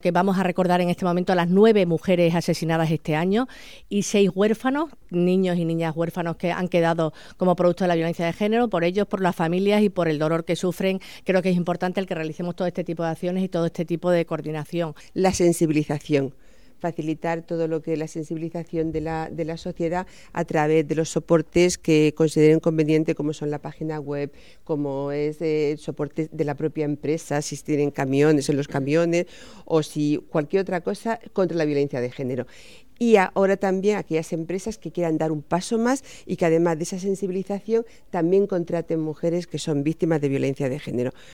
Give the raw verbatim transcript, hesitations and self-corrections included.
Que vamos a recordar en este momento a las nueve mujeres asesinadas este año y seis huérfanos, niños y niñas huérfanos que han quedado como producto de la violencia de género, por ellos, por las familias y por el dolor que sufren. Creo que es importante el que realicemos todo este tipo de acciones y todo este tipo de coordinación. La sensibilización. Facilitar todo lo que es la sensibilización de la, de la sociedad a través de los soportes que consideren conveniente, como son la página web, como es el soporte de la propia empresa, si tienen camiones en los camiones o si cualquier otra cosa contra la violencia de género. Y ahora también aquellas empresas que quieran dar un paso más y que además de esa sensibilización también contraten mujeres que son víctimas de violencia de género.